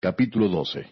Capítulo 12.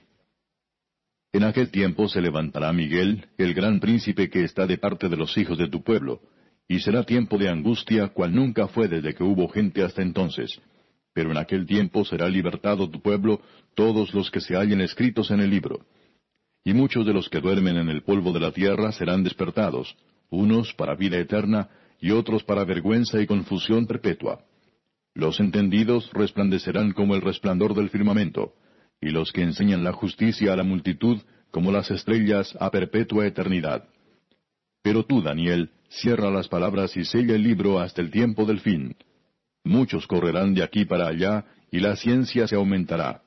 En aquel tiempo se levantará Miguel, el gran príncipe que está de parte de los hijos de tu pueblo, y será tiempo de angustia cual nunca fue desde que hubo gente hasta entonces. Pero en aquel tiempo será libertado tu pueblo todos los que se hallen escritos en el libro. Y muchos de los que duermen en el polvo de la tierra serán despertados, unos para vida eterna, y otros para vergüenza y confusión perpetua. Los entendidos resplandecerán como el resplandor del firmamento, y los que enseñan la justicia a la multitud como las estrellas a perpetua eternidad. Pero tú, Daniel, cierra las palabras y sella el libro hasta el tiempo del fin. Muchos correrán de aquí para allá, y la ciencia se aumentará.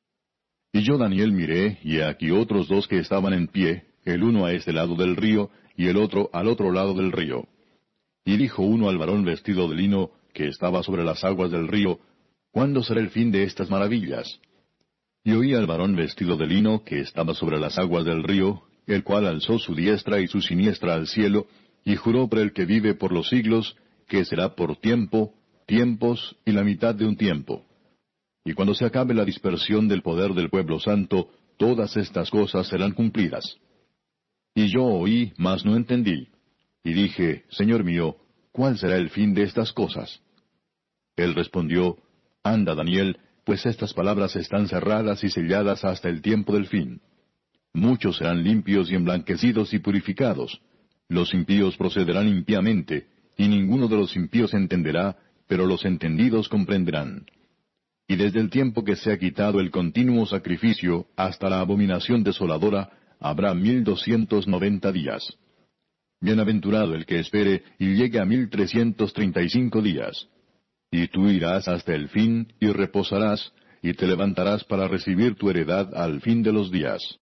Y yo, Daniel, miré, y he aquí otros dos que estaban en pie, el uno a este lado del río, y el otro al otro lado del río. Y dijo uno al varón vestido de lino, que estaba sobre las aguas del río, ¿cuándo será el fin de estas maravillas? Y oí al varón vestido de lino, que estaba sobre las aguas del río, el cual alzó su diestra y su siniestra al cielo, y juró por el que vive por los siglos, que será por tiempo, tiempos y la mitad de un tiempo. Y cuando se acabe la dispersión del poder del pueblo santo, todas estas cosas serán cumplidas. Y yo oí, mas no entendí. Y dije, Señor mío, ¿cuál será el fin de estas cosas? Él respondió, Anda, Daniel, pues estas palabras están cerradas y selladas hasta el tiempo del fin. Muchos serán limpios y emblanquecidos y purificados. Los impíos procederán impíamente, y ninguno de los impíos entenderá, pero los entendidos comprenderán. Y desde el tiempo que se ha quitado el continuo sacrificio hasta la abominación desoladora, habrá 1290 días. Bienaventurado el que espere y llegue a 1335 días. Y tú irás hasta el fin y reposarás, y te levantarás para recibir tu heredad al fin de los días.